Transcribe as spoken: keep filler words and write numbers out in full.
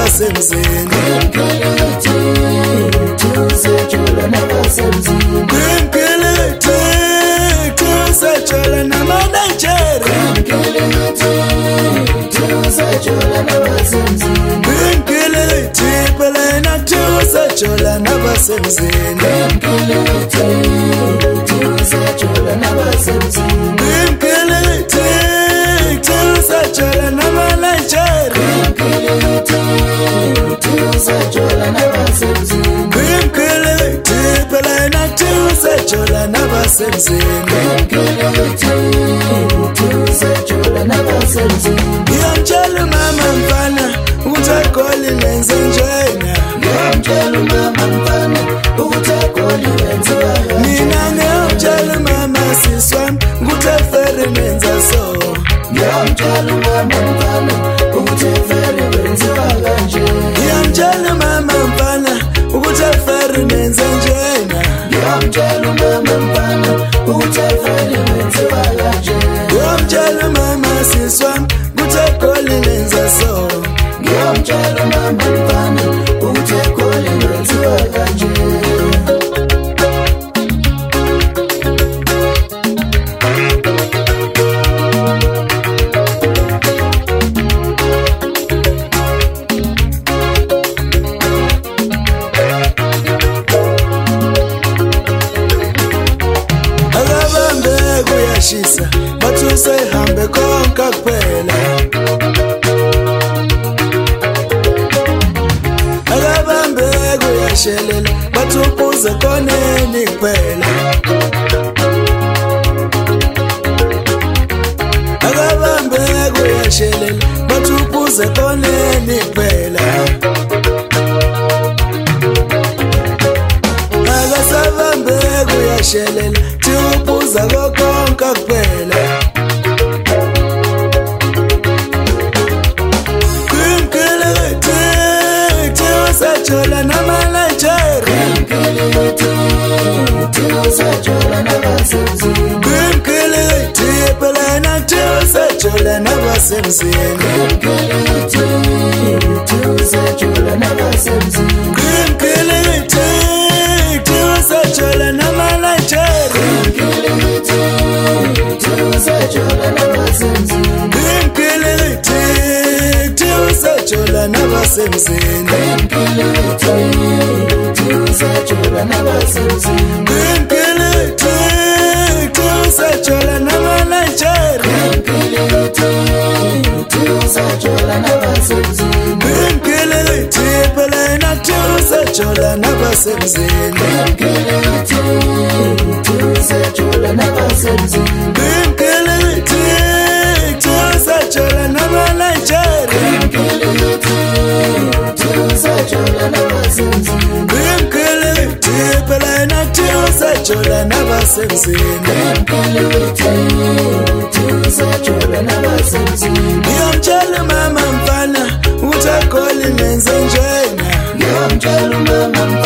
nabasemzini tusajola nabasemzini tusajola namanajeri tusajola nabasemzini Pelena tusajola nabasemzini tusajola nabasemzini tusajola namanajeri tusajola nabasemzini Pelena tusajola nabasemzini tusajola nabasemzini Yamtshela mama mfana uthakoli lenze njena Yamtshela mama mfana uthakoli lenze njena Mina ngiyamtshela mama siswami nguthefere nenza so Yamtshela mama mfana uthefere wenziwa kanje Yamtshela mama mfana uthefere nenza njena Yamtshela mama mfana uthefere wenziwa kanje Yamtshela mama siswami nguthakoli lenza so Yamtshela mama mfana uthekoli wenziwa kanje Akabambe kuyashisa bathu sehambe konke kuphela Akabambe kuyashelela bathu ubuze koneni kuphela Akabambe kuyashelela bathu ubuze koneni kuphela Akasabambe kuyashelela tiubuza konke kuphela Tusajola namanajeri tusajola nabasemzini Pelena tusajola nabasemzini tusajola nabasemzini Tusajola namanajeri tusajola nabasemzini Tusajola nabasemzini tusajola nabasemzini Tusajola namanajeri tusajola nabasemzini Pelena tusajola nabasemzini tusajola nabasemzini Tusajola namanajeri tusajola nabasemzini Pelena tusajola nabasemzini tusajola nabasemzini Yamtshela mama mfana uthakoli lenze njena Yamtshela mama